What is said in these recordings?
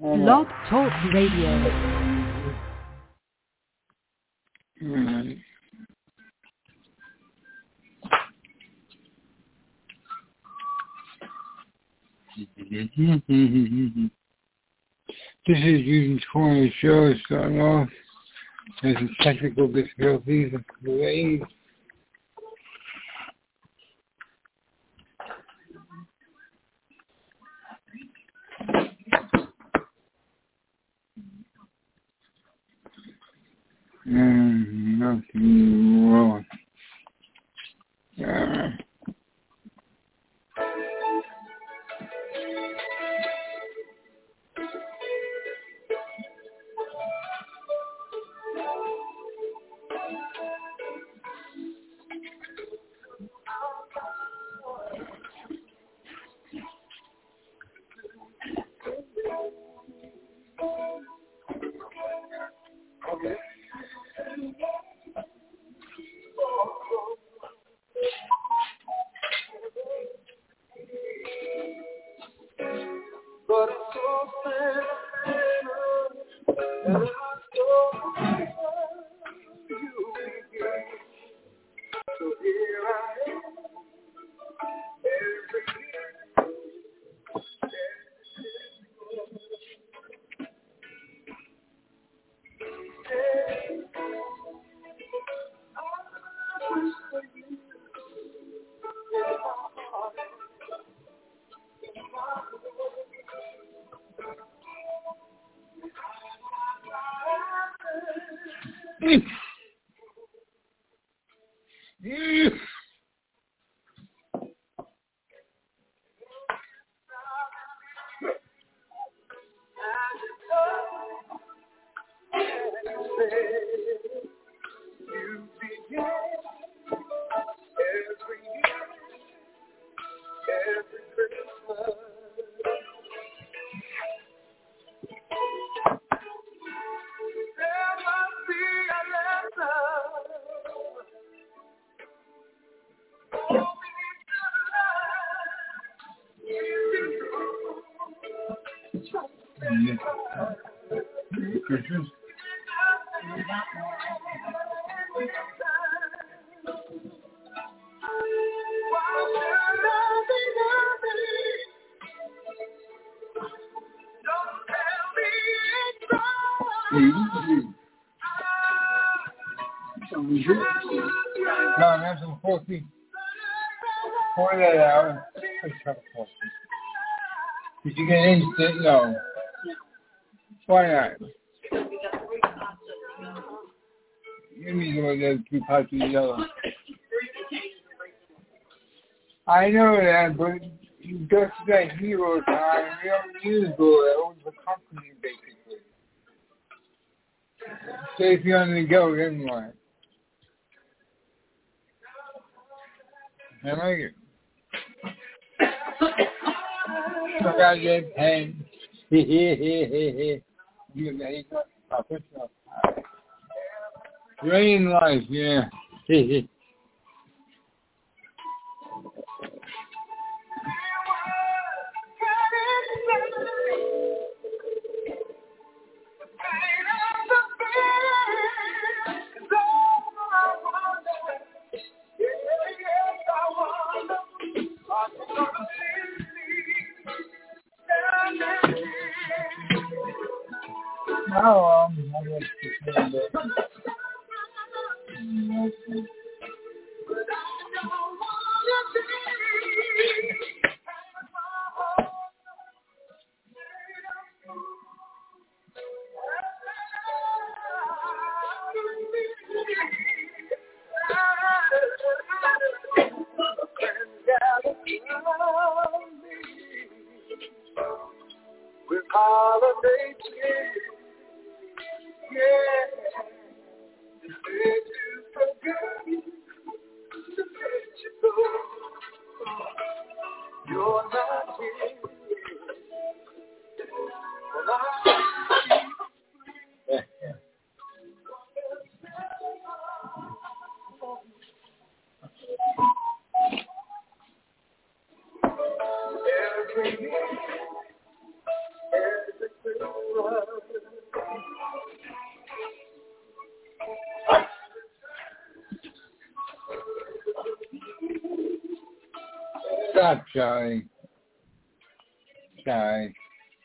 Blog Talk Radio. This is Eugene Corner Show starting off. There's some technical difficulties and delays. Nothing wrong. No, that's some coffee. Pour that out. Did you get instant? No. Why not? Give me one of those 2 pots of yellow. I know that, but just that hero time, we don't use oil. It's a company, basically. So if you're on the go, then what? I like it. I got that pen. You ready? I'll put you up. Rain life, yeah. Oh, I guess it's a bit. With holiday cheer, yeah. You're not here. Every Stop, Charlie. Sorry.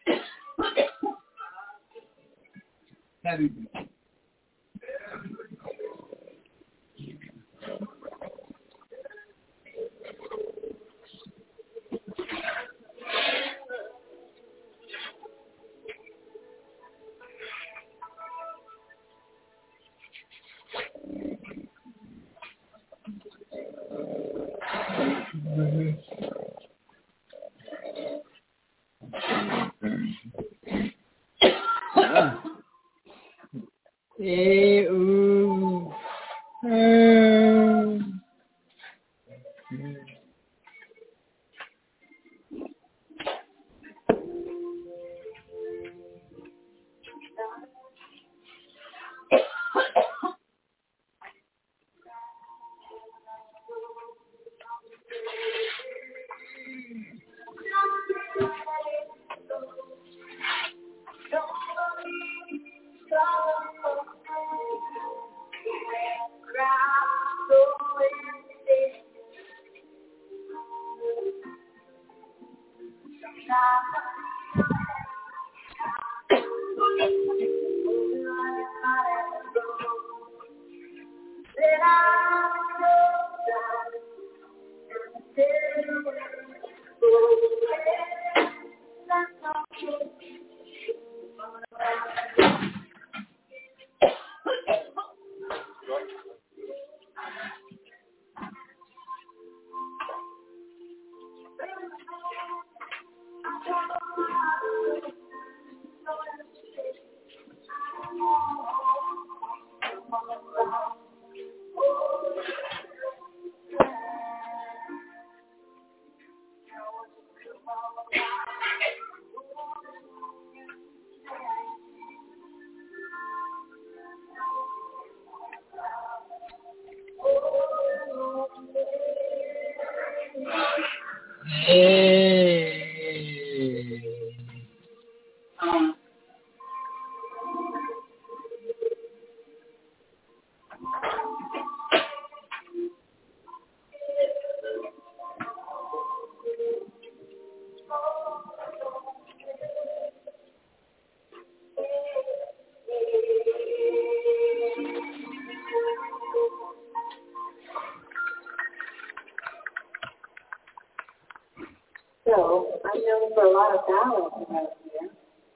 So, I'm known for a lot of ballads around here.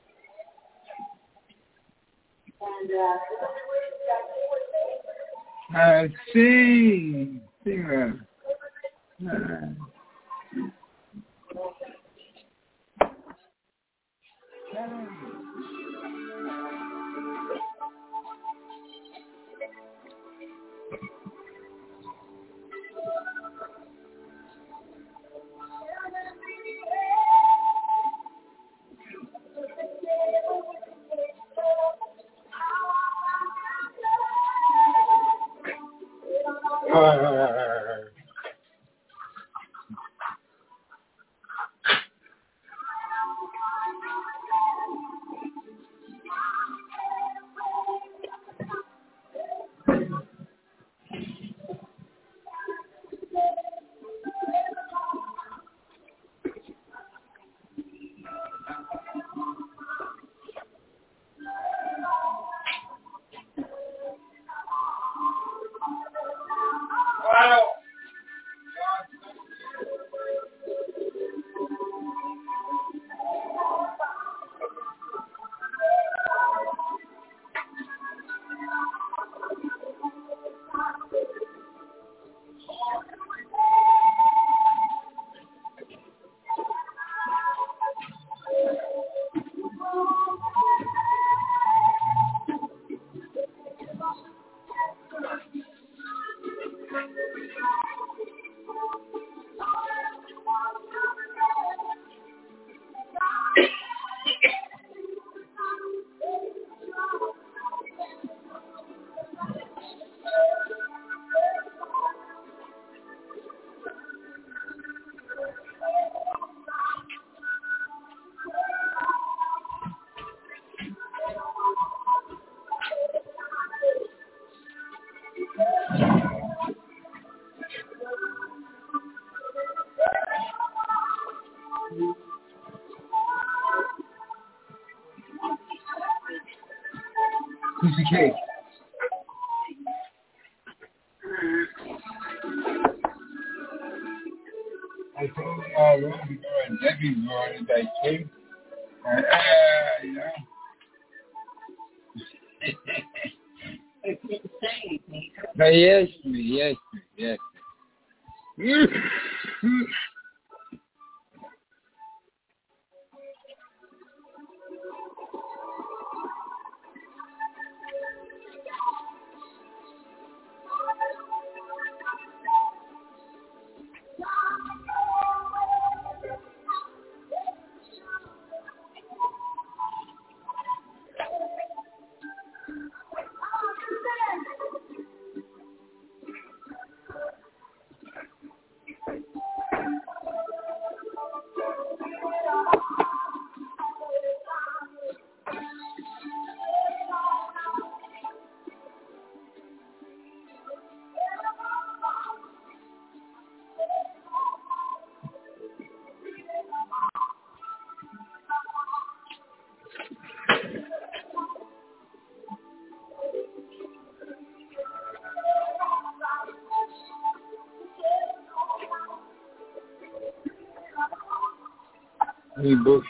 And, Singer. Piece of cake. I told you already before Debbie wanted that cake. You know. I didn't say anything. But yes, me. Any books?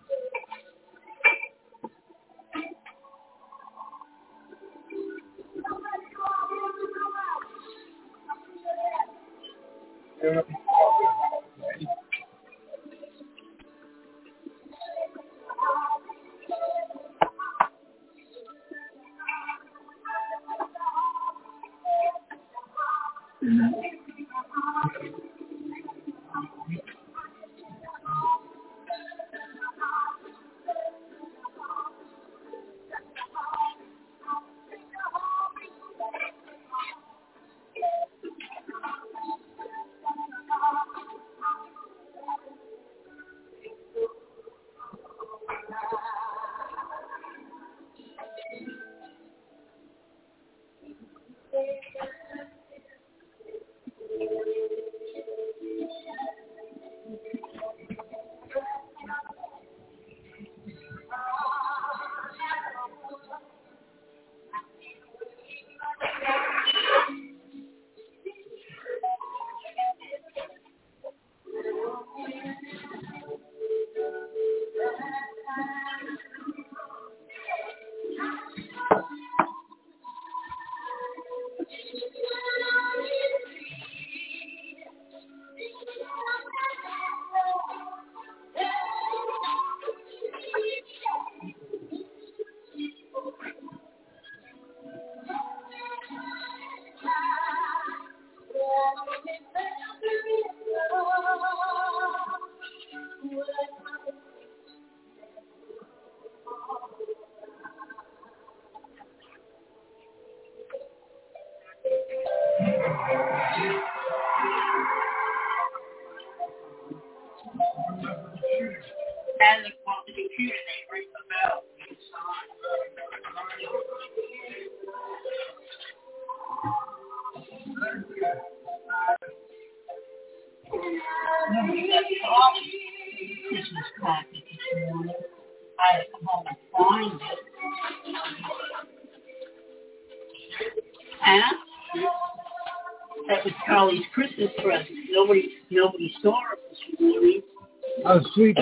As on the computer, they ring the bell. We got all the Christmas package this morning. I had to come home and find it. Huh? That was Charlie's Christmas present. Nobody saw it this morning. Oh, sweet.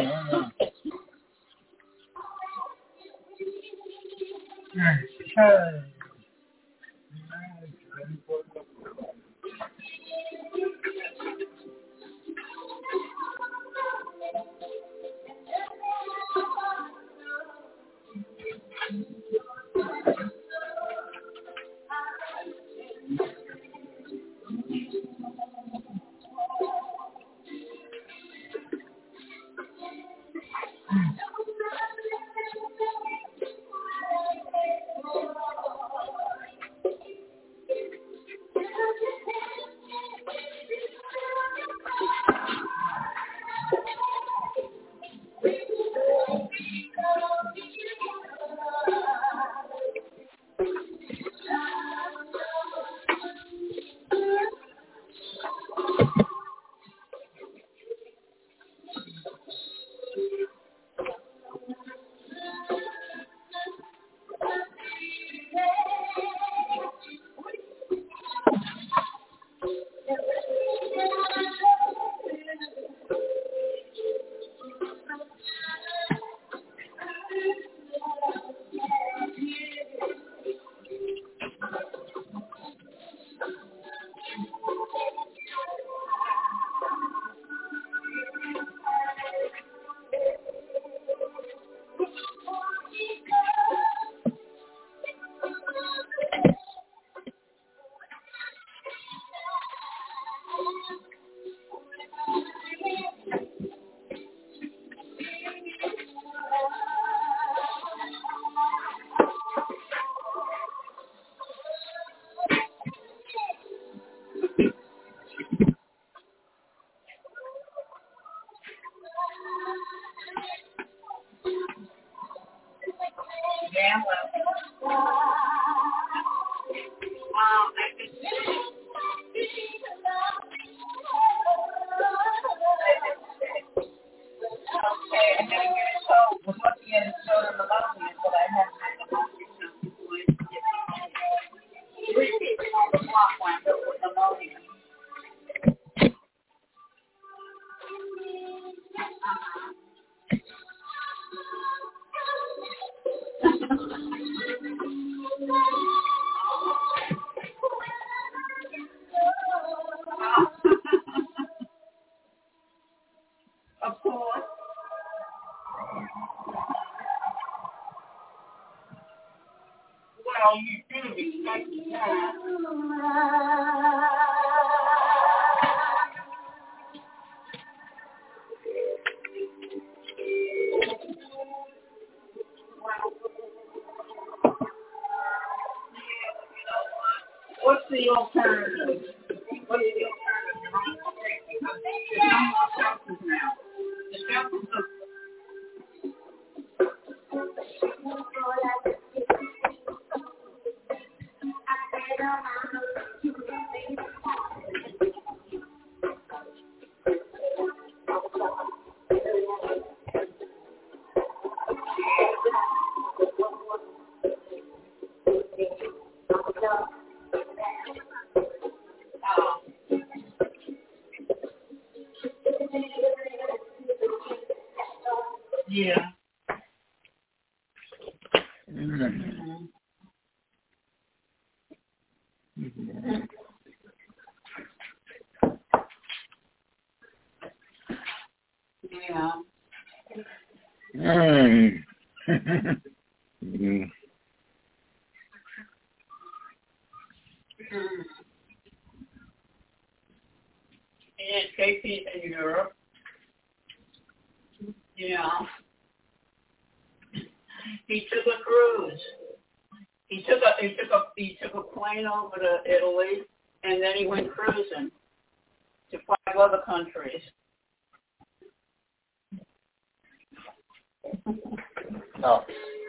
Of course. Well, you should be expecting that. What's the alternative? What's the alternative? Because there's no more shelters now. The shelters are yeah. Yeah. Hey. And JP's in Europe. Yeah. He took a cruise. He took a plane over to Italy, and then he went cruising to 5 other countries. No.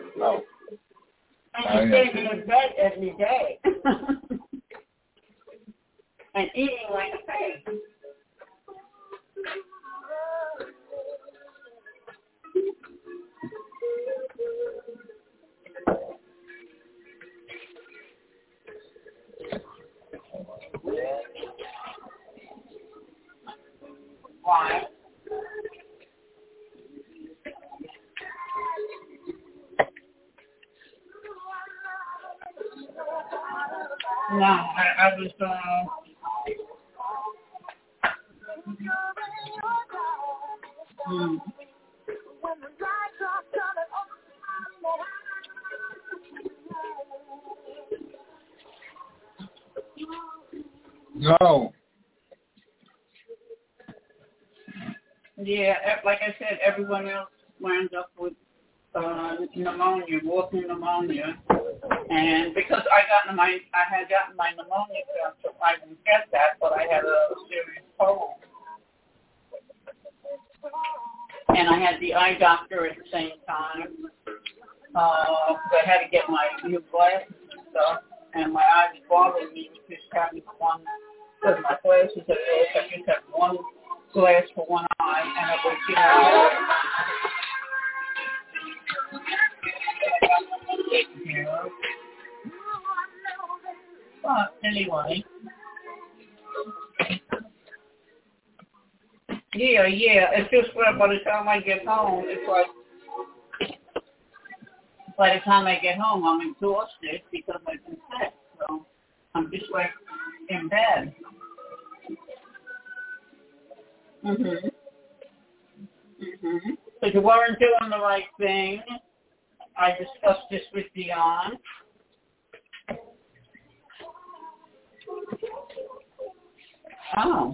And he's staying in bed every day. And eating like a pig. Why? No, I was No. Yeah, like I said, everyone else winds up with pneumonia, walking pneumonia, and because I had gotten my pneumonia test, so I didn't get that, but I had a serious cold, and I had the eye doctor at the same time. I had to get my new glasses and stuff, and my eyes bothered me just having one, because my glasses at first, I just had one glass for one eye, and it was, but anyway. Yeah, it's just by the time I get home, it's like, by the time I get home, I'm exhausted because I've been sick, so I'm just like in bed. So you weren't doing the right thing. I discussed this with Dion. Oh.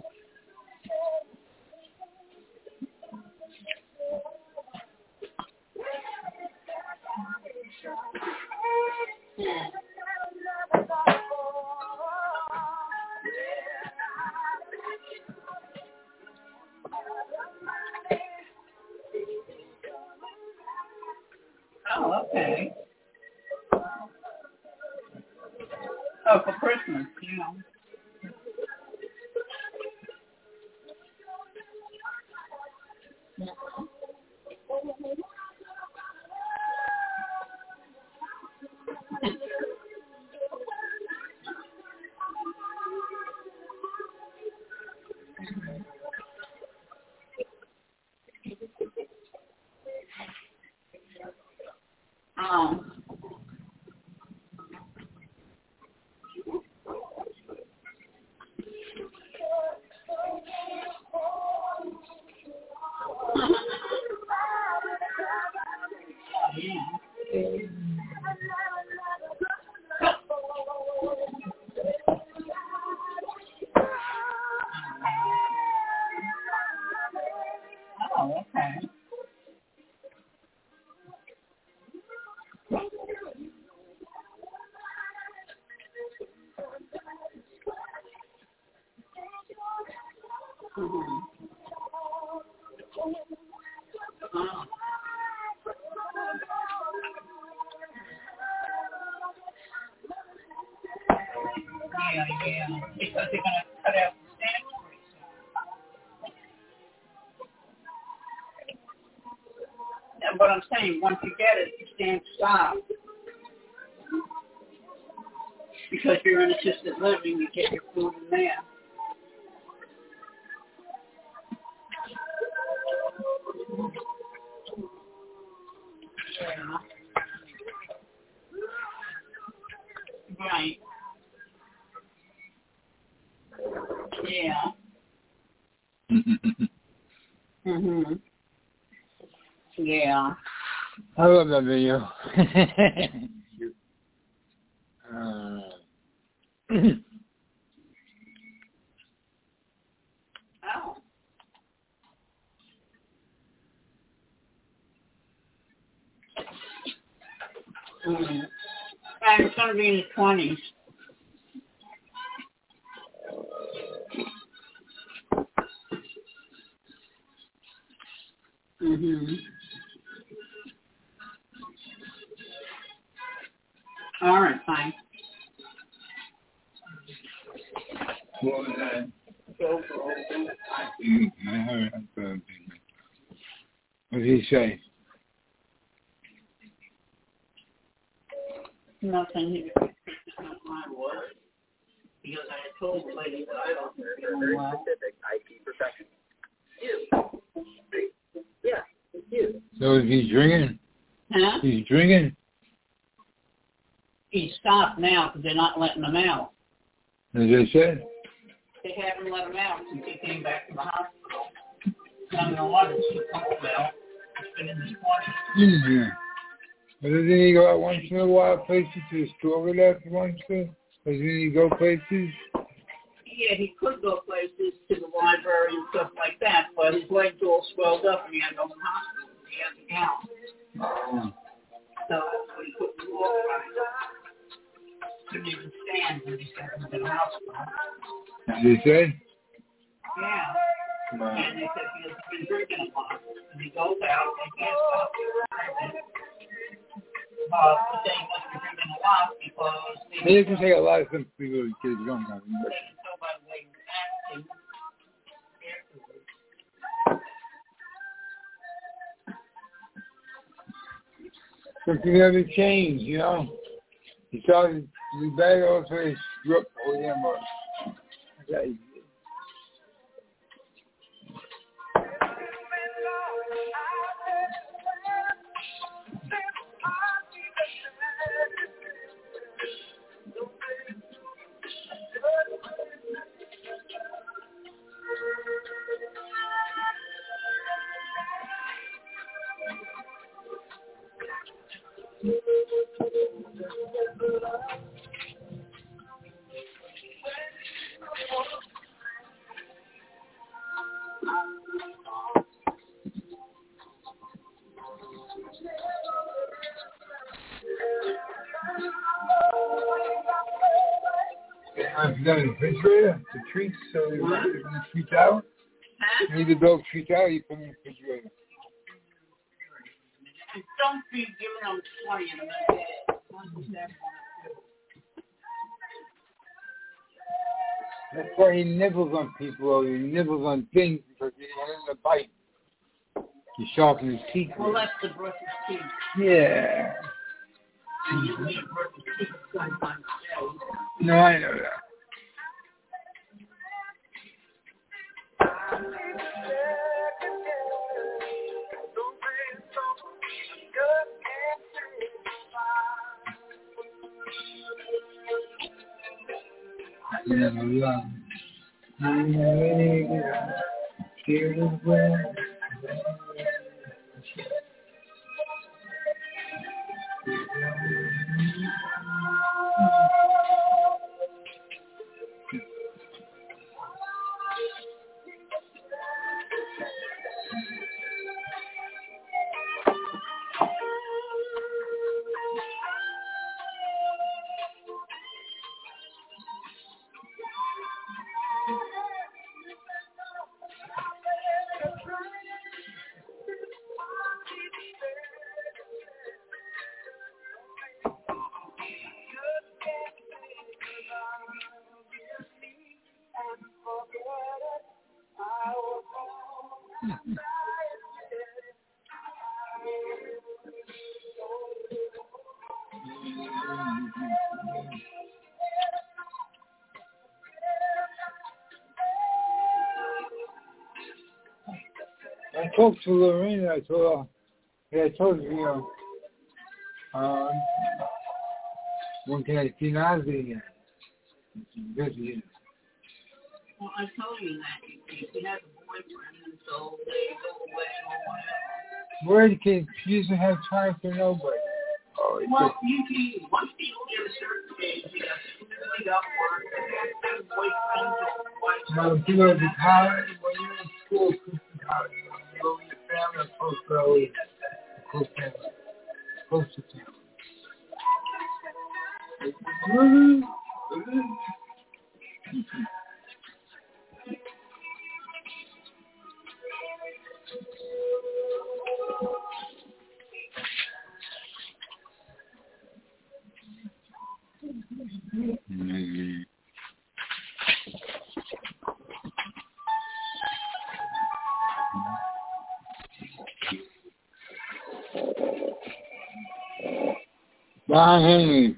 Oh, okay. Oh, for Christmas, you know. Yeah, because they're going to cut out the stamp. And what I'm saying, once you get it, the stamps stop. Because you're in assisted living, you get your food in there. Right. Yeah. Mhm. Yeah. I love that video. Oh. Mhm. And it's going to be in the 20s. Mhm. All right, fine. What was that? What did he say? Nothing. It's not my word. Because I had told the lady that I don't know well. IP protection. Yeah, it's you. So is he drinking? Huh? He's drinking? He stopped now because they're not letting him out. As I said? They haven't let him out since he came back from the hospital. I don't know what it's called now. It's been in his 20s. Yeah. But doesn't he go out once in a while places to the store with us once in? Doesn't he go places? Yeah, he could go places to the library and stuff like that, but his legs all swelled up and he had to go to the hospital. He had to count. Oh. So he couldn't walk right. Couldn't even stand when he sent him to the hospital. As he said? Yeah. No. And they said he has been drinking a lot. And he goes out and he can't stop drinking. They must be drinking a lot because He doesn't take a lot of things to go to kids young. they can tell by the way he's acting. Something never changed, you know? He started to be better also his grip with him. Okay. I've done a refrigerator, the treats, so you put the treats out. Huh? You need the dog treats out, you put them in the refrigerator. And don't be giving them 20 in a minute. That's why he nibbles on people or he nibbles on things because he has a bite. He sharpens his teeth. Well, that's the brush his teeth. Yeah. He didn't need to brush his teeth sometimes. No, I know that. I talked to Lorena. I told her, I told you, when can I see Nazi again? Busy. Well, I told you that he has a boyfriend, and so they go away or whatever. Where can she doesn't have time for nobody? Oh, well, usually once people get a certain age, you have to really up work and boyfriends or wives. No, if you go to college, when you're in school, college, you go with your family, close to family. Bye.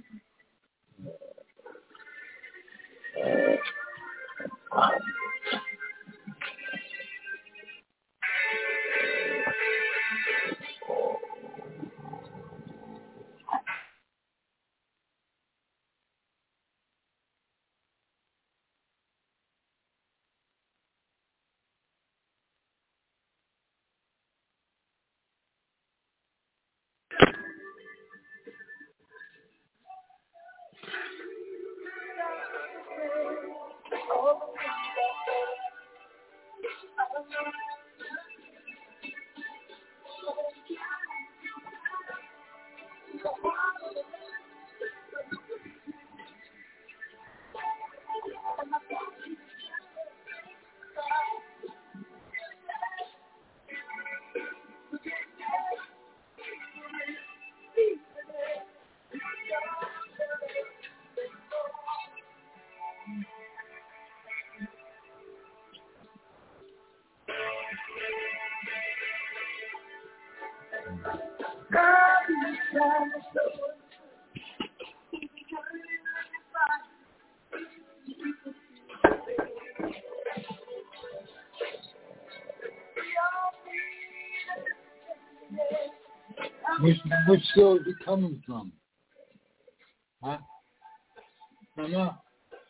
Which show is it coming from? Huh? Mama?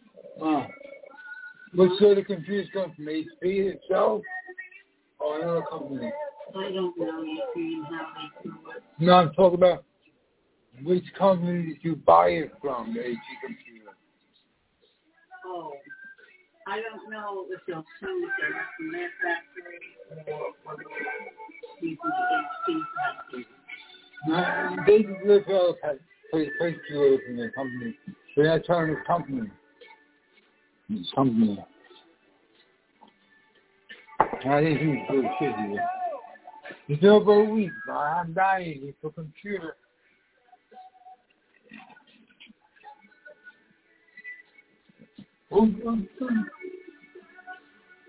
Which show the confused come from? HP itself? Or another company? I don't know how they do it. No, I'm talking about which company did you buy it from, the HP computer? Oh, I don't know if they'll send it from their factory or from the HP factory. No, they just live out place to from their company. They're not telling the company. It's company. I didn't think it was shit here. It's over a week, but I'm dying. It's a computer.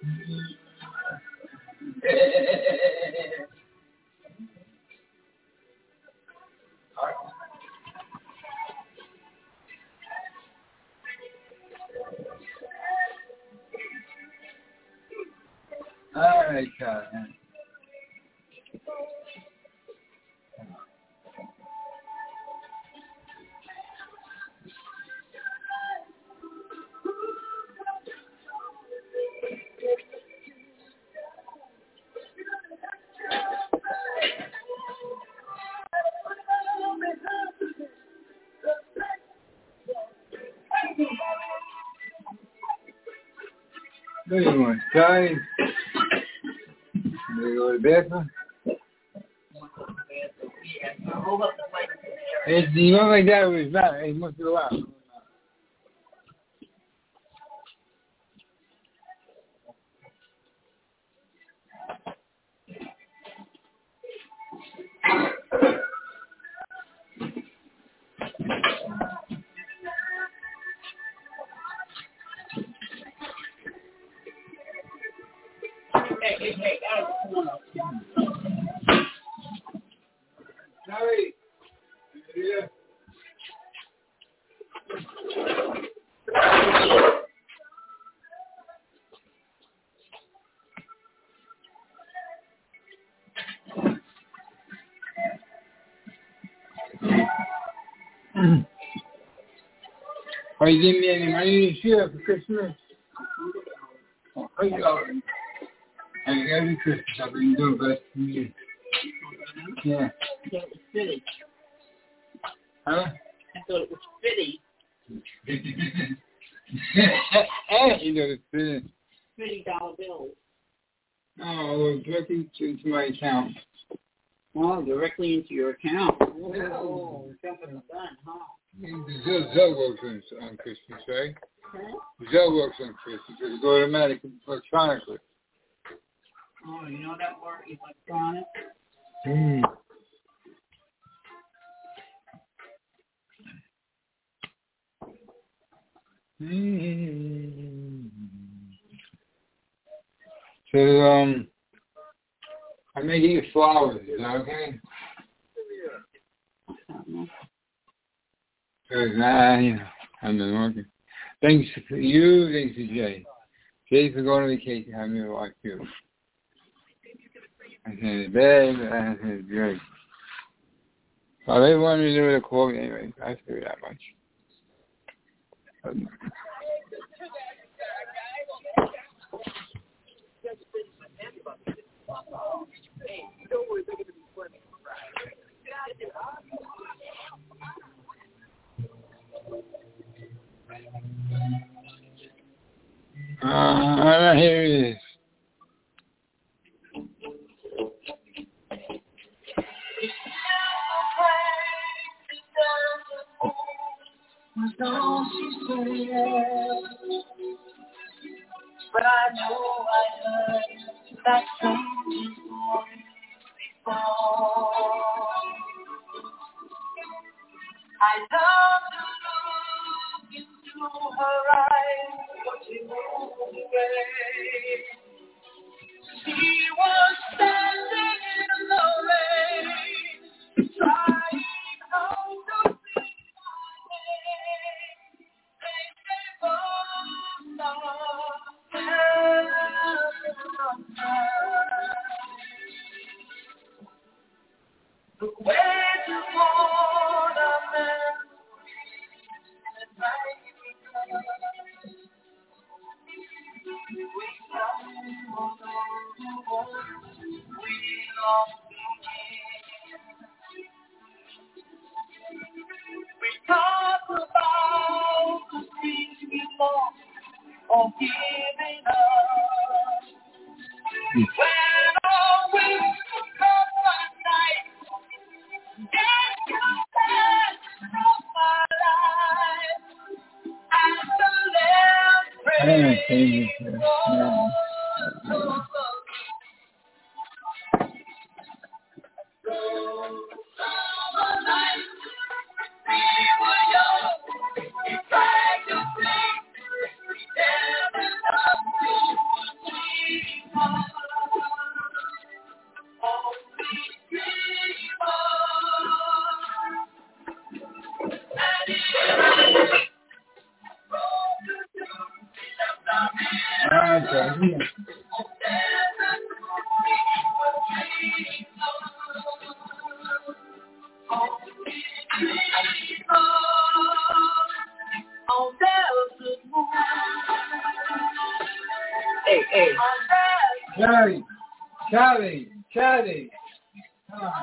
All right, Karen. What do you want, Charlie? You go to the bathroom? It's not like that. It's not. It must be loud. Hey, Charlie. Yeah. Are you giving me any money this year for Christmas? Oh, I every Christmas I've been doing best for you. Yeah. I thought it was fitty. Huh? I thought it was fitty. You know, it's $50 bills. oh, directly to my account. Oh, directly into your account. Oh, jumping the gun, huh? Zelle works on Christmas, right? Huh? Zelle works on Christmas. It's automatic electronically. Oh, you know that word, electronic? Mm. So, I may get you flowers. Is that okay? Because, you know, I'm not working. Thanks to you, thanks to Jay. Jay for going on vacation, having me watch you. I said, babe, I said, great. Well, they wanted me to do it a call me anyway. I figured that much. Here it is. But I know I heard that strange voice before. I love to look into her eyes, but she moved away. She was standing in the rain, trying hard to see my name. They say, oh, no. Look where you want a man and right we come for those who want we long to we talk about the things we lost or giving up. When all winds come at night, get your hands from my life, and the land prays for summer nights, we were young, we tried to think, we never loved you. Hey. Charlie. Come on.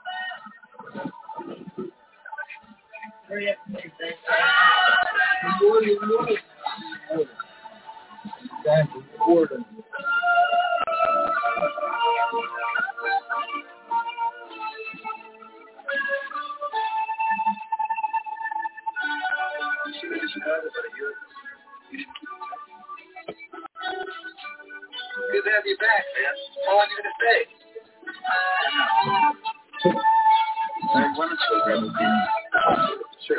Hurry up and say that. Thank you. Water. She's been in Chicago about a year. Good to have you back, man. How long are you going to stay? Women's program would be. Sure.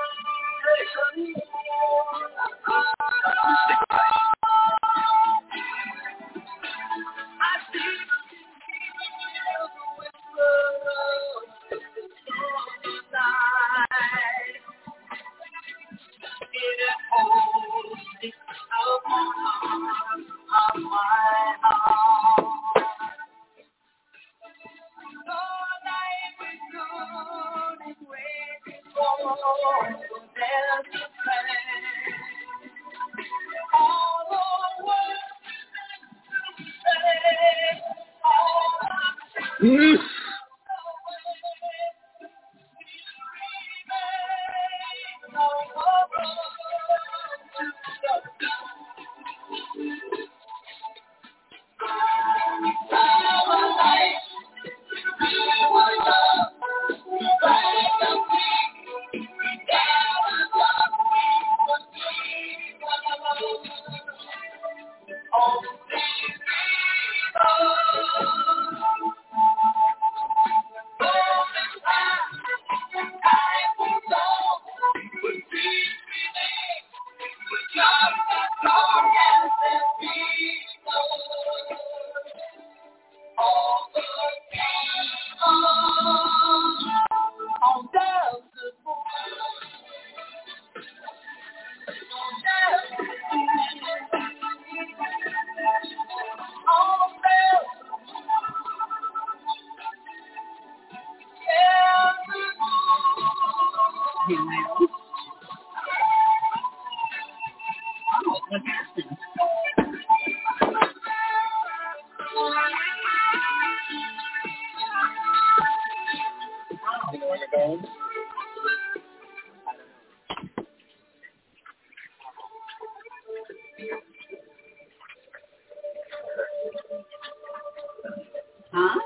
Huh?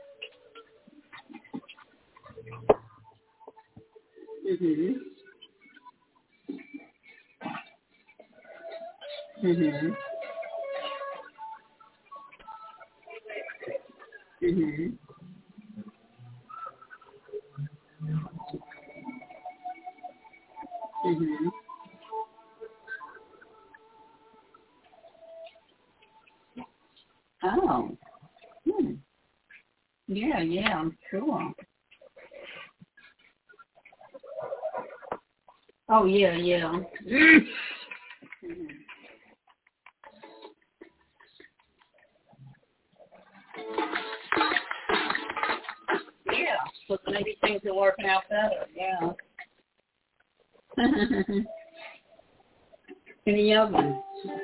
Oh. Yeah, I'm sure. Oh, yeah. Yeah, so maybe things are working out better, yeah. In the oven.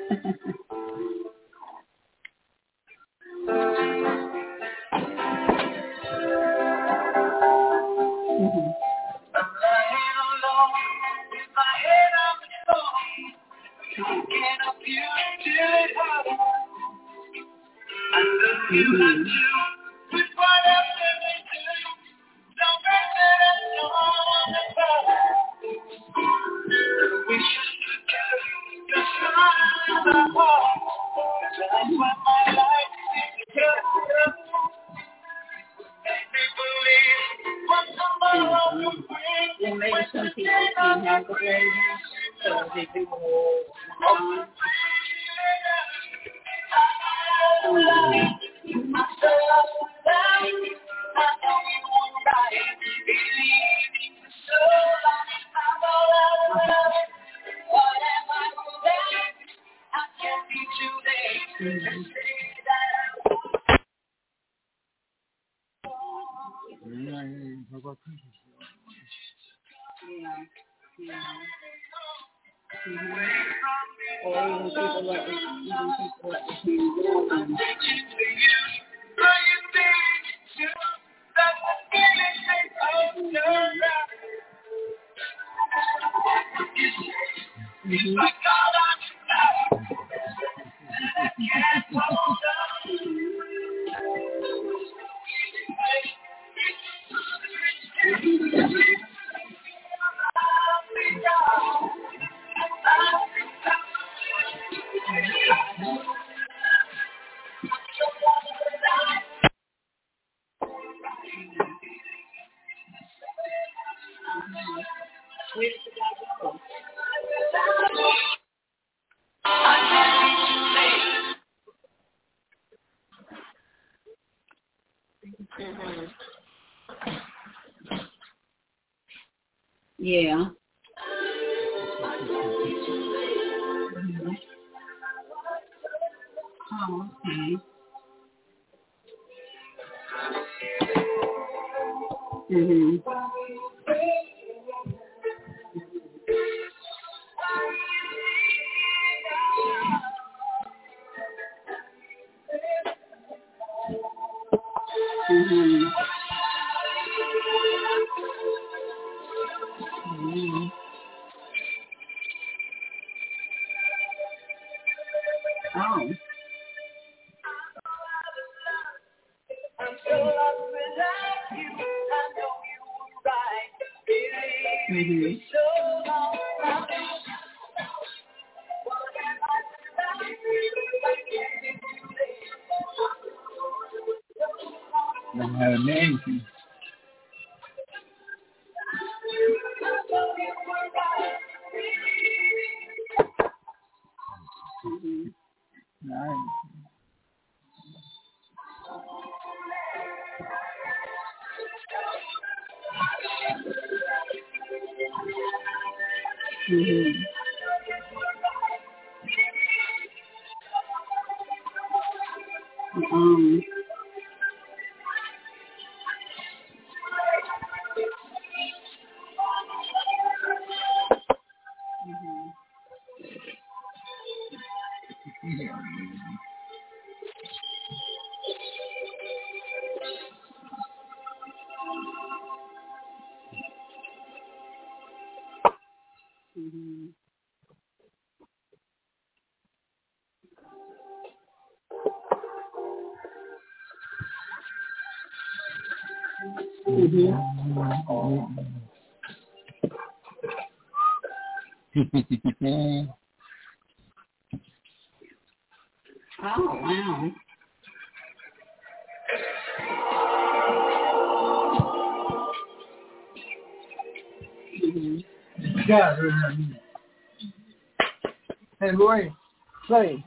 Yeah, maybe some people can't have the ladies, so they do all Or even people that yeah. Oh, okay. Oh. Never had a name. Nice. Oh, wow. Yeah. Hey, Roy, play.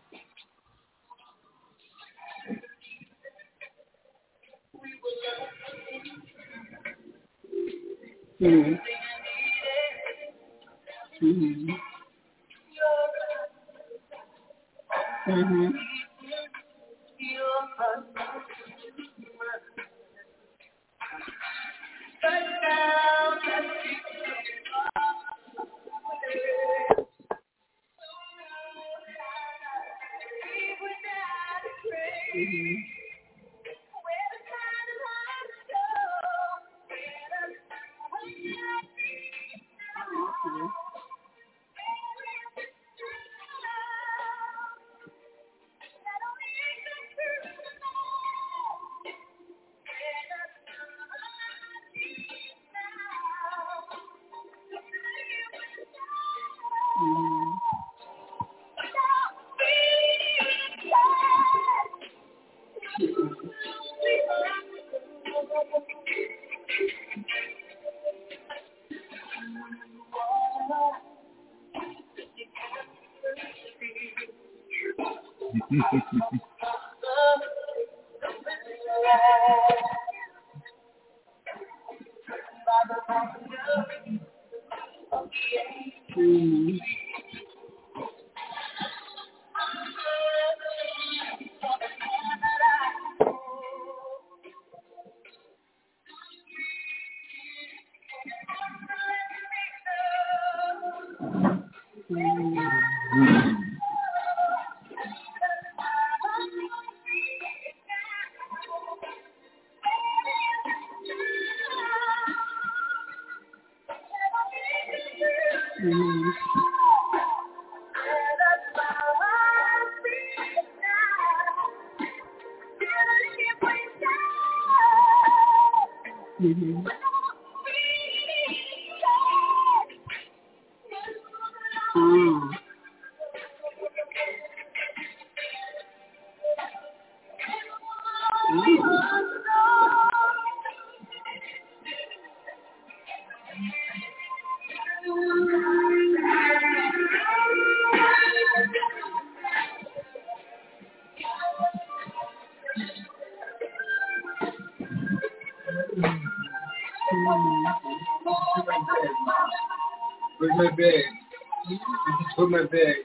Where's my bag? Put my bag.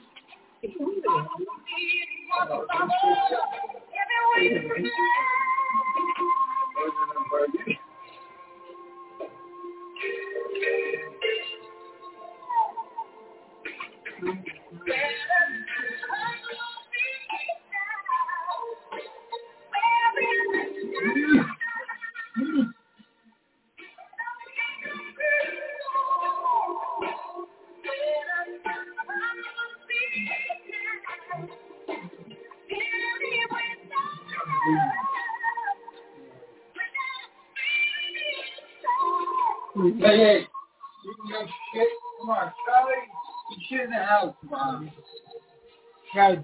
Hey, you can go shit. Come on, Charlie. You shit in the house, Mom. God,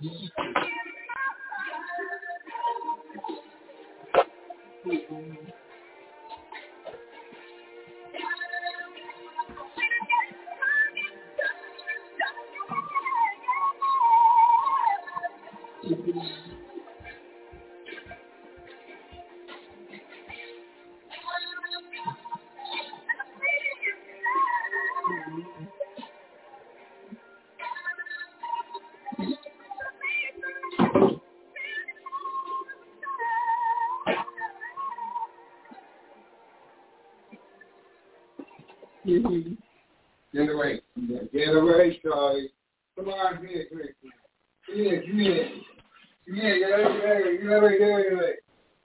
Get away. Get away, Charlie. Come on, here, quick. Here, come here. Come here, get away, get away, get away, get away.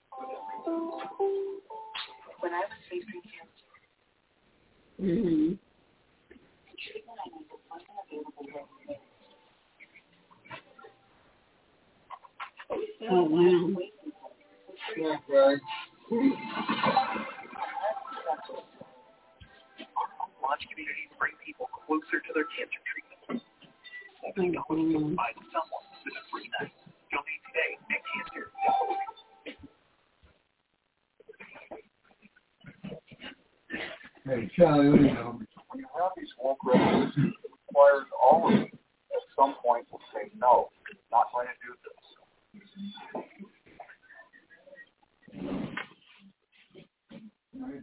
When I was facing cancer, Mm-hmm. the treatment I needed wasn't available yet. Oh, wow. Yeah, right. Launch communities bring people closer to their cancer treatment. Mm-hmm. Find someone to free them. Donate today at cancer. Hey, Charlie, what do you know? When you have these woke revolutions, it requires all of us at some point will say, no, not going to do this. Right.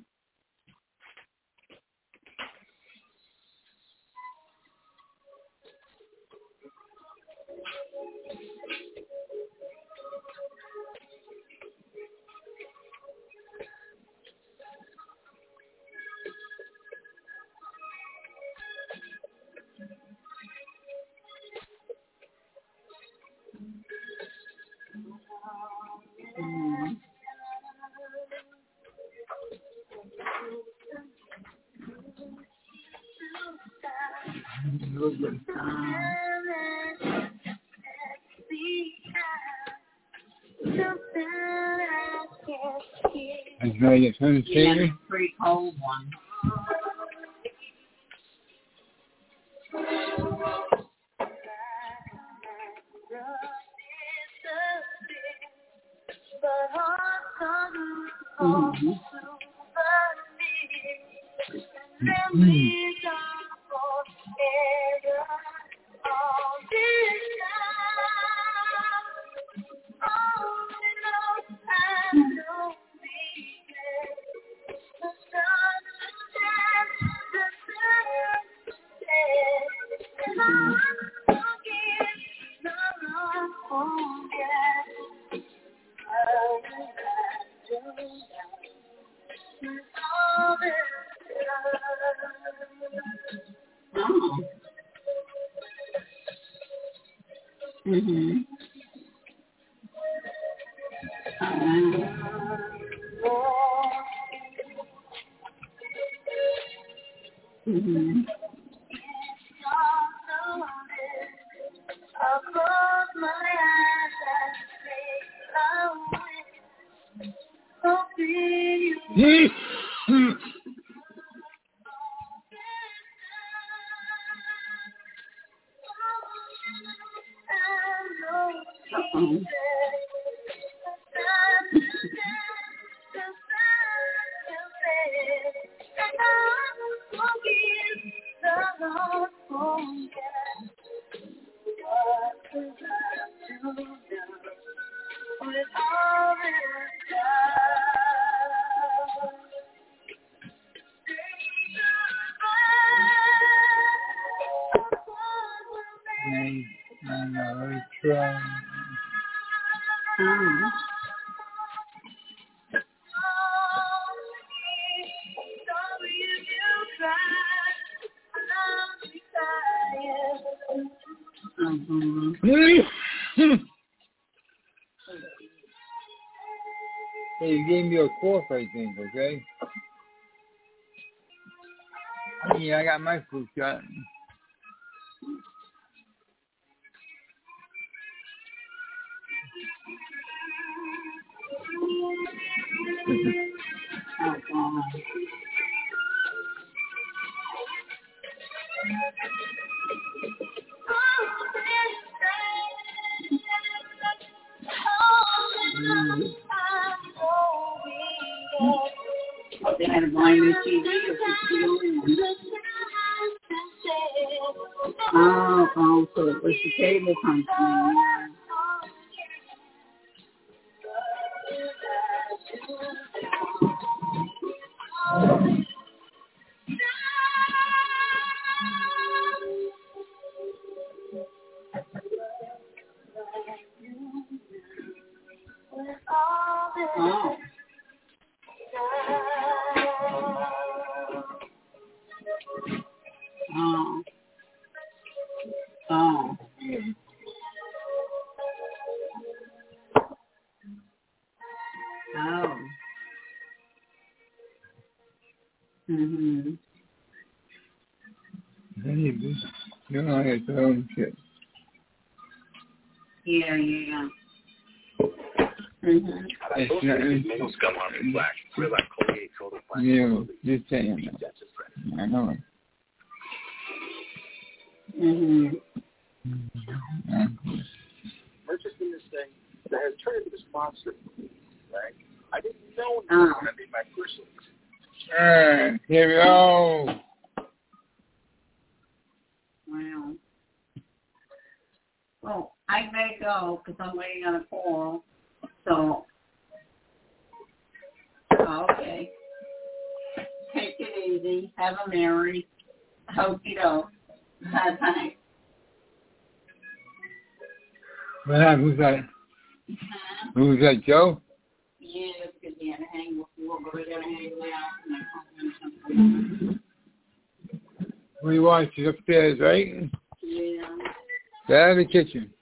That's right, it's going to Yeah, it's a pretty cold one. Mm-hmm. Oh. Mhm. Mhm. Hey, you gave me a cough, I think, okay? Yeah, I got my flu shot. They had a blind new TV. Oh, so it was the cable company. Oh. Oh. Oh. Oh. Mhm. You know, it's their own shit. Yeah. Mhm. Most scum on black. Real like Colgate total black. Yeah, just saying that. I know it. Mhm. Purchasing this thing that has turned into this monster, right? I didn't know it was going to be my personal. Here we go. Wow. Well, I better go because I'm waiting on a call. So, okay. Take it easy. Have a merry. Hope you don't. Bye. What happened? Who's that? Who's that, Joe? Yeah, because he had to hang before, but we got to hang now. What do you want? She's upstairs, right? Yeah. Down in the kitchen.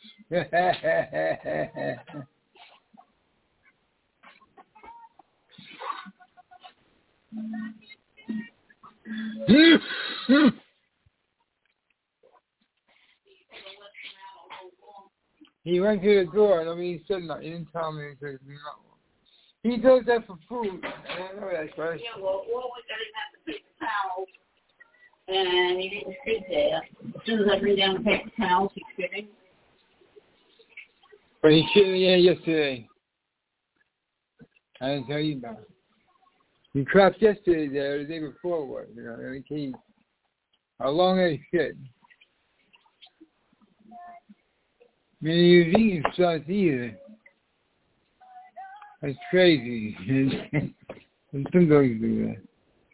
He went to the door. I mean, he said nothing. He didn't tell me. He said no. He does that for food. I know that's right. Yeah, well, what was that? He had the paper towels, and he didn't sit there. As soon as I bring down the paper towels, he's sitting. But he shit yesterday. I didn't tell you about it. He crapped yesterday there, the day before was, you know, he, how long as shit. I mean, he was eating stuff either. That's crazy. And some dogs do that.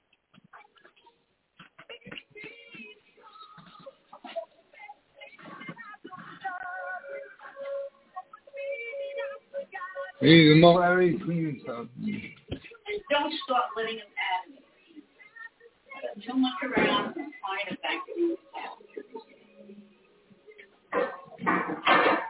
He's the most everything stuff. And don't start letting him add too much around and find a back to the house.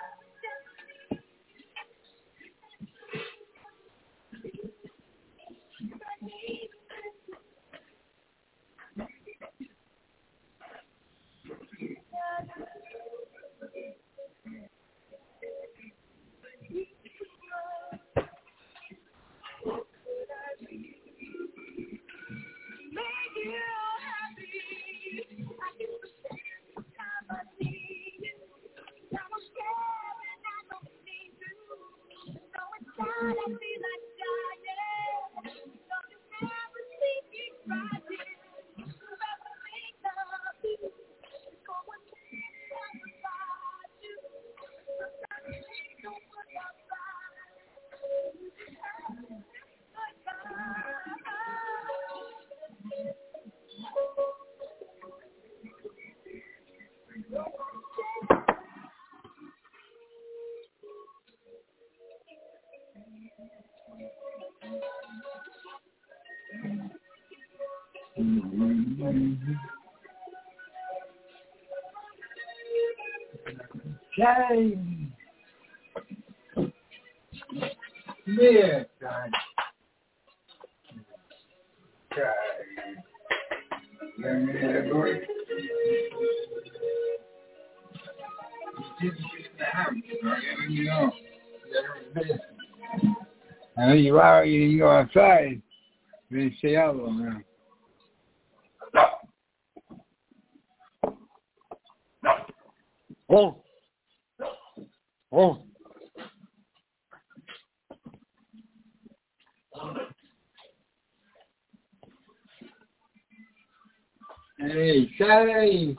Okay. Yeah, God. I know you are, you go outside, then stay out long now. Oh. Oh. Hey, Saturday.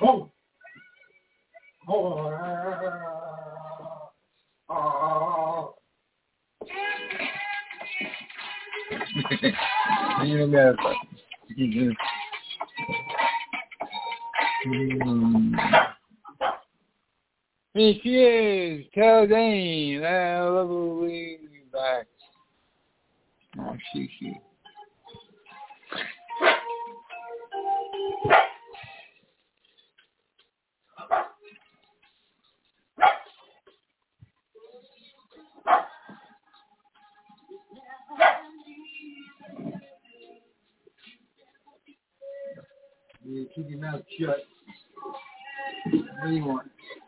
Oh. You know that. Here she is, Carol Dane. I love her being back. Oh, she. You keep your mouth shut. What do you want?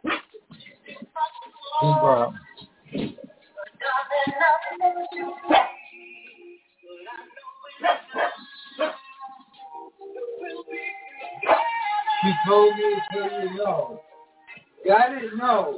She told me to tell you no. Got it? No.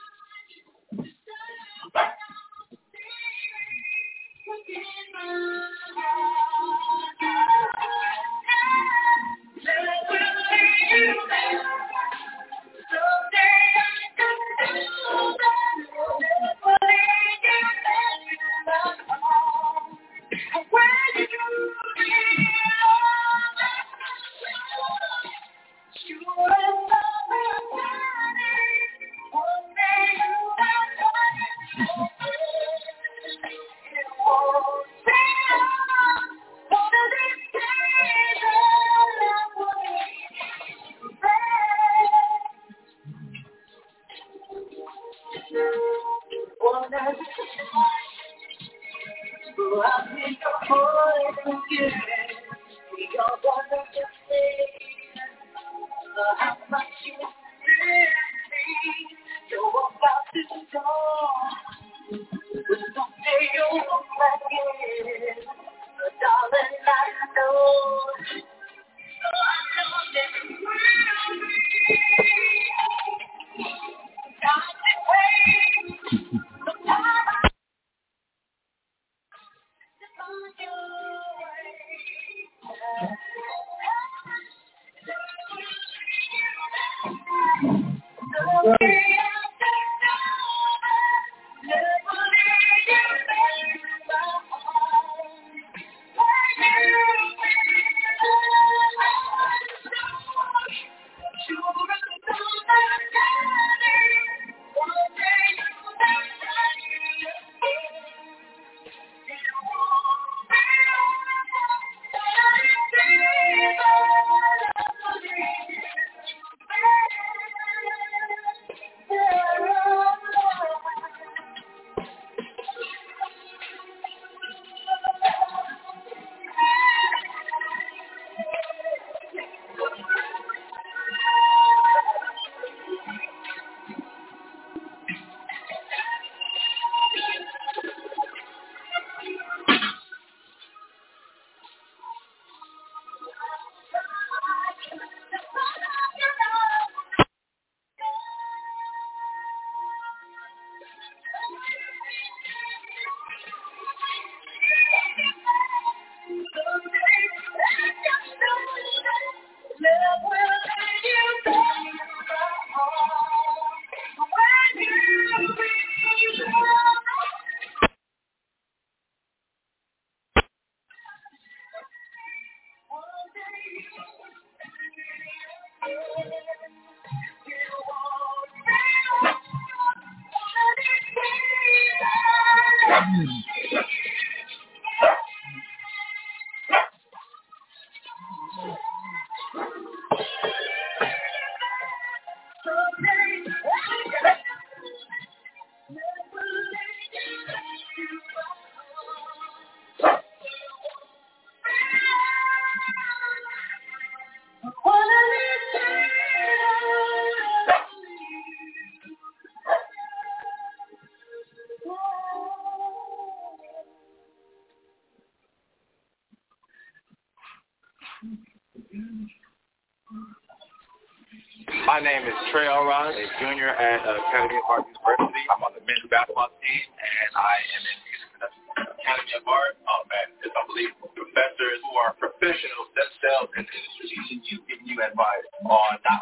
My name is Trey Elrod, a junior at Academy of Art University. I'm on the men's basketball team, and I am in music production. Academy of Art, man, it's unbelievable. Professors who are professionals themselves in the industry, giving you advice on not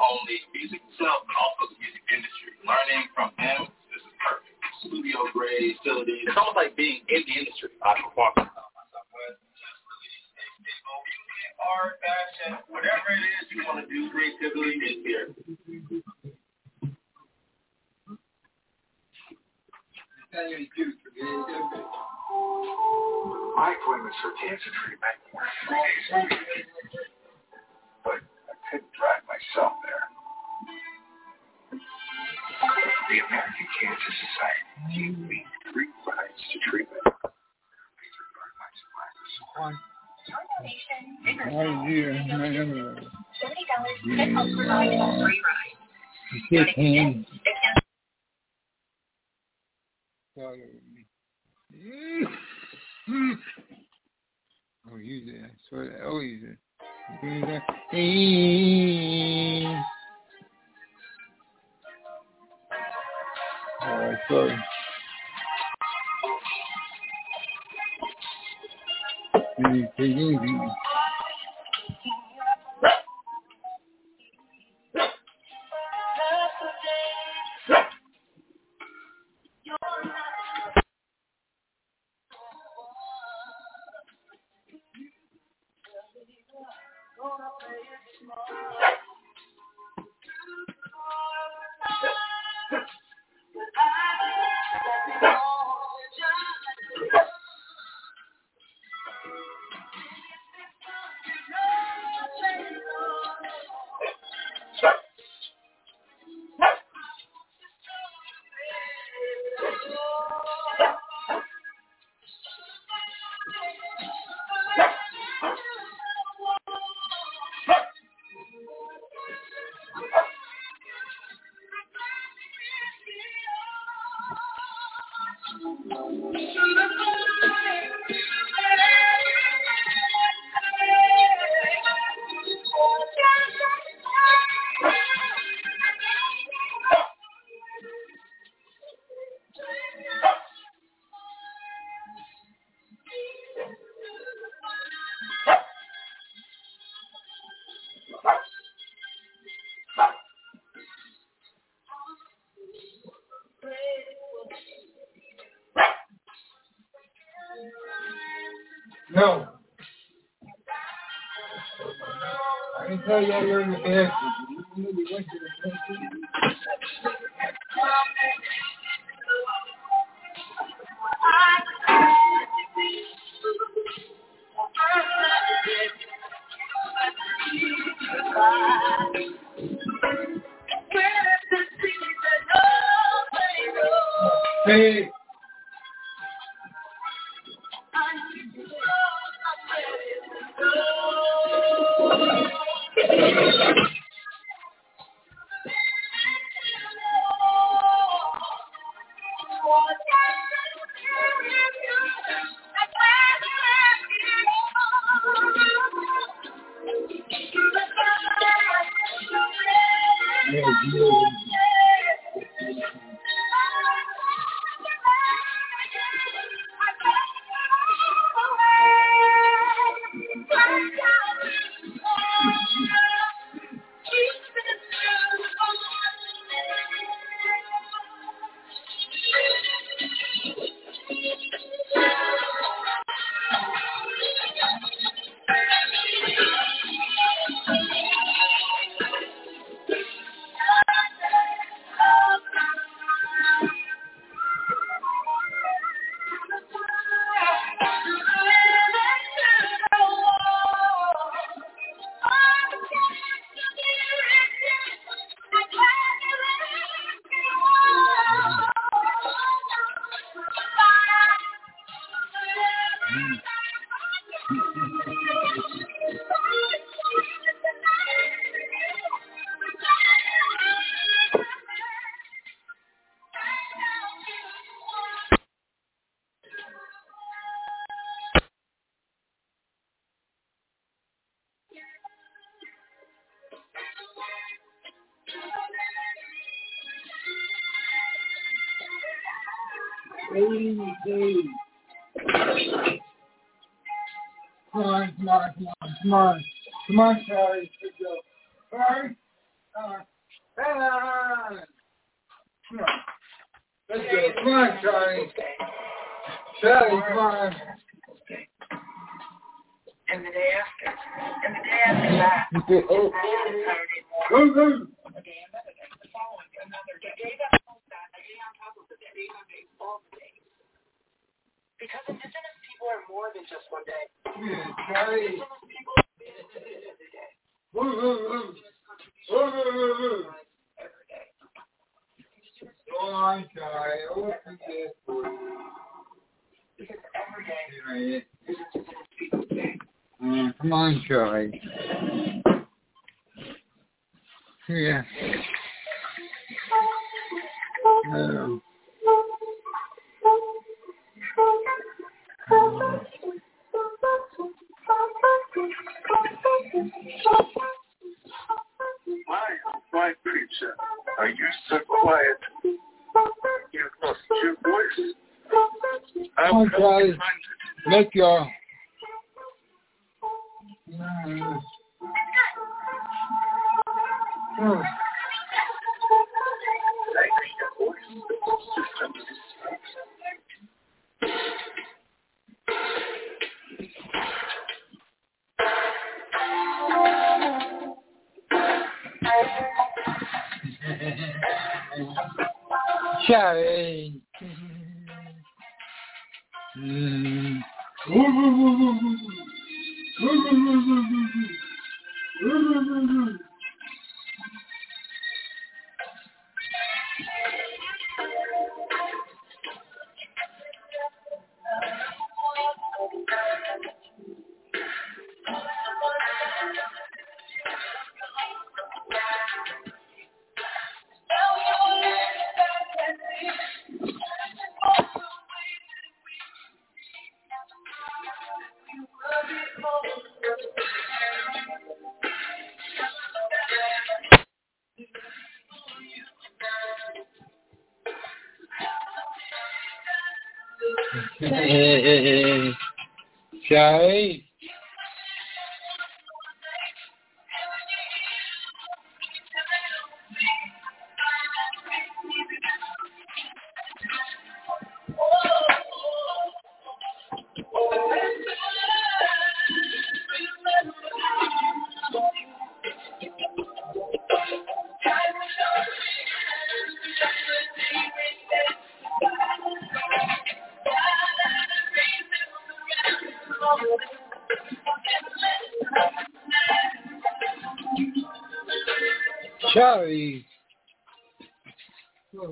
only music itself, but also the music industry. Learning from him, this is perfect. Studio grade facilities. It's almost like being in the industry. I perform myself, but just really music, art, fashion, whatever it is you want to do creatively is here. My appointments for cancer treatment were 3 days a week, but I couldn't drive myself there. The American Cancer Society gave me free rides to treatment. Oh, use it. I swear that. Oh, use it. Oh, sorry. No. I can tell you you're in the bathroom. You went to the bathroom. Hey. Come on, Charlie. Come on, Charlie. Come on. Come on. Let's go. Come on, Charlie. Charlie, come on. And the day after. And the day after that. Saturday morning. Again, the following, another day. Day that follows that, a day on top of the day, days on days, all the days. Because Indigenous people are more than just one day. Charlie. Indigenous people every day. Every day. Go on, Charlie. Open this for you. Because every day Right. is Indigenous Peoples Day. Come on, Charlie. Yeah. No. My creature, are you so quiet? You've lost your voice. Come on, Charlie. Make your... Charlie. Charlie. Charlie. Oh.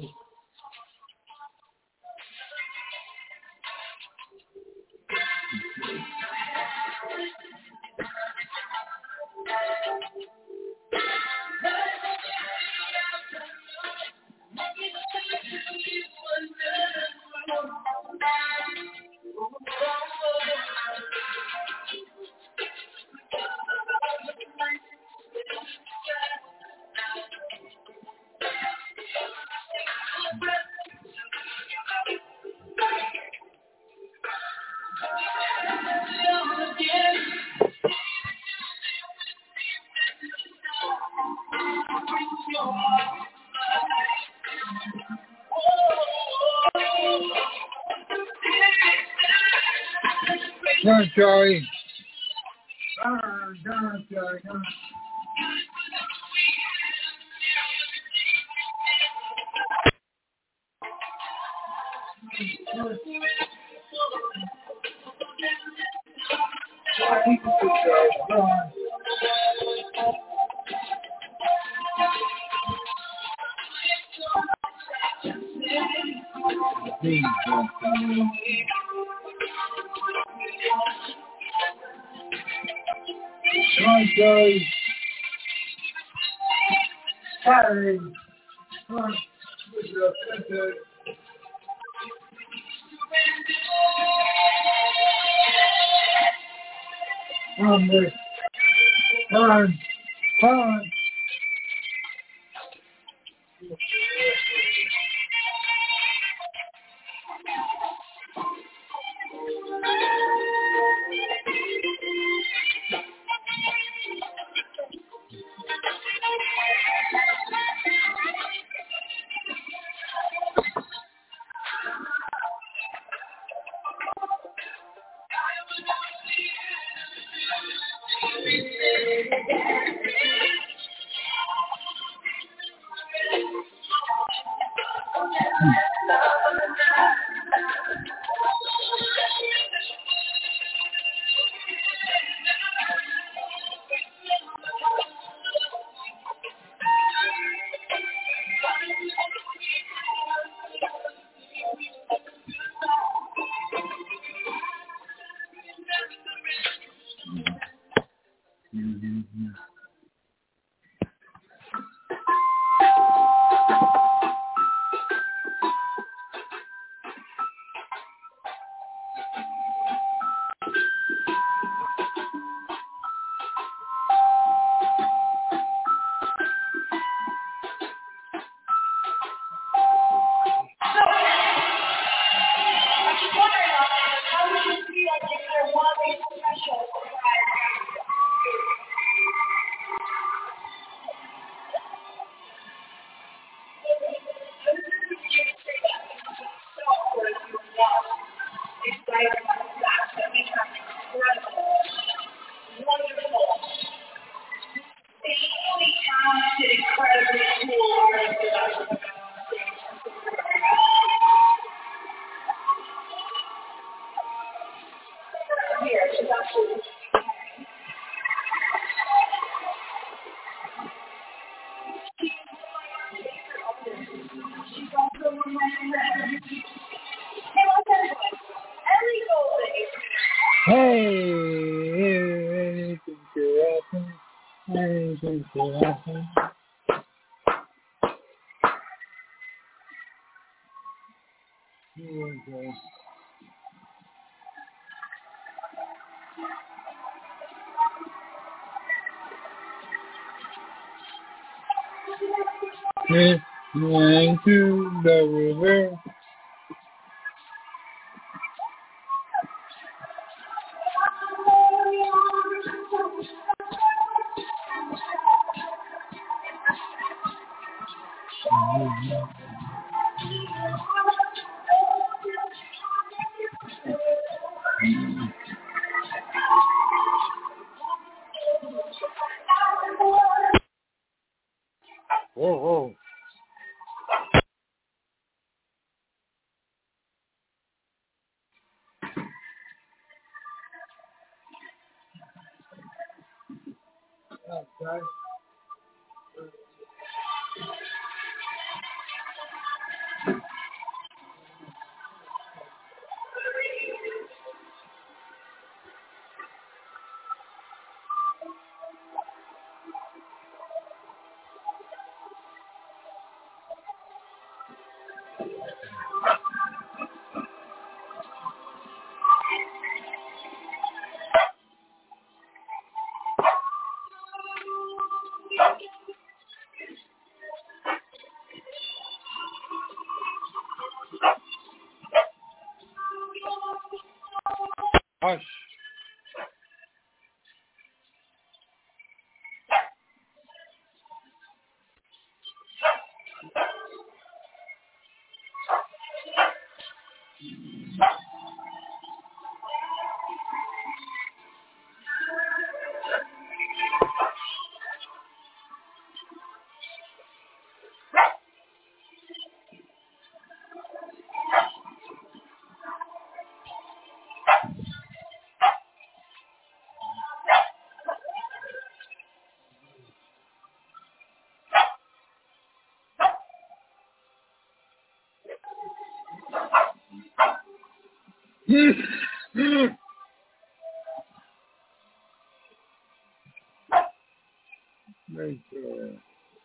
Come on, Charlie. Come on, Charlie. Come on. Come on, Charlie. Charlie. Come on. Come on, boy. Come on. Come on. Anything could happen. Anything could happen. Okay. Went to the river. Whoa, whoa. Okay. Hush. Right there.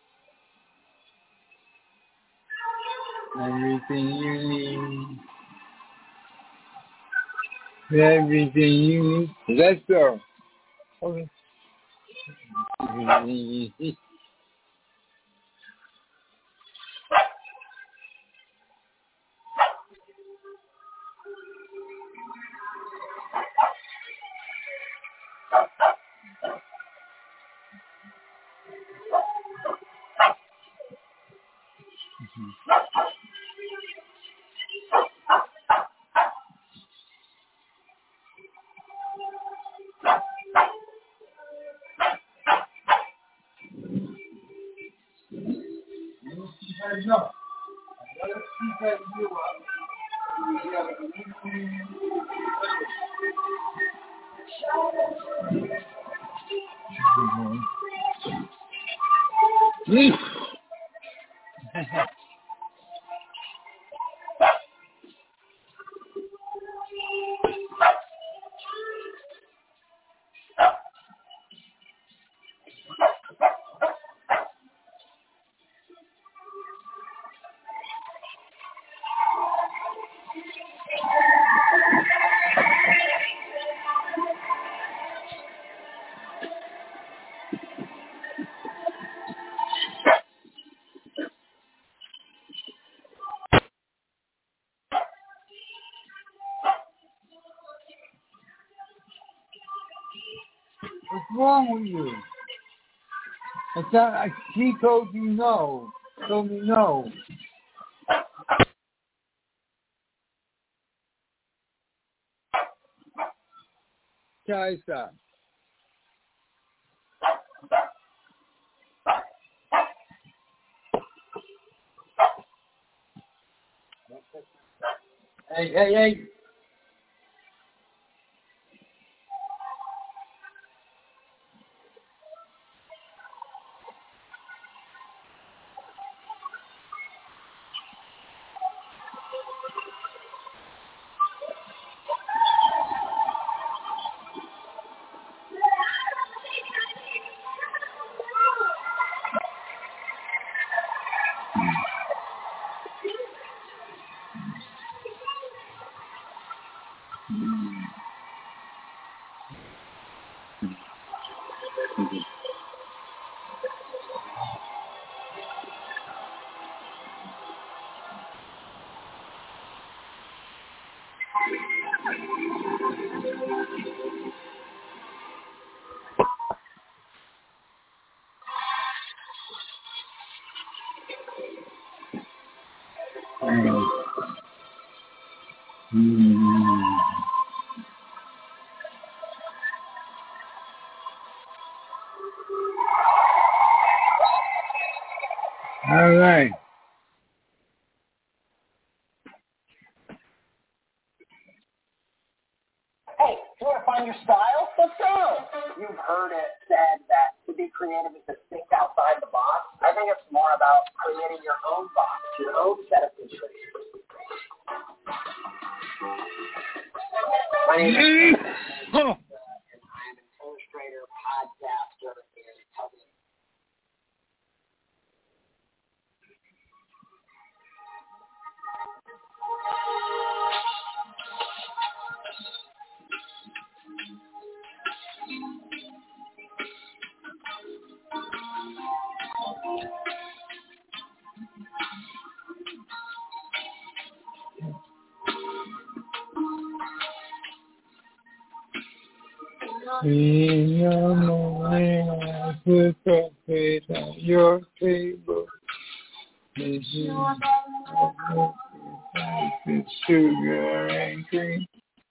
Everything you need. Everything you need. Let's go. Okay. No. Let us keep that view up. What's wrong with you? She told you no. Told me no. Kaisa. Hey. All right. Hey, you want to find your style? Let's go. You've heard it said that to be creative is to think outside the box. I think it's more about creating your own box, your own set of features. My name is I'm an illustrator, podcaster, and publisher. In your morning, I put the plate on your table. This is sugar and cream.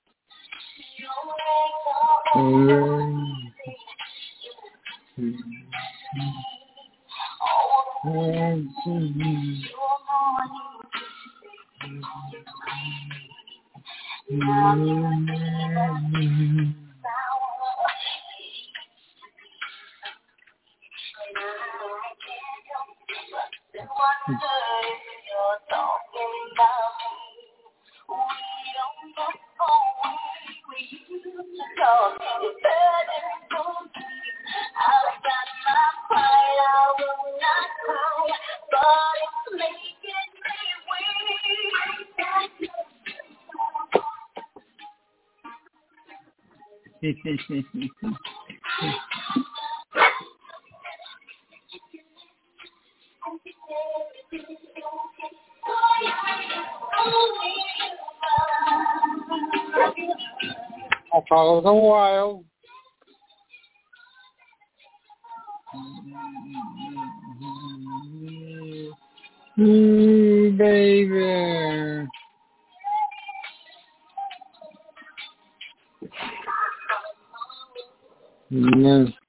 I'll follow the wild. Ooh, baby. Yes.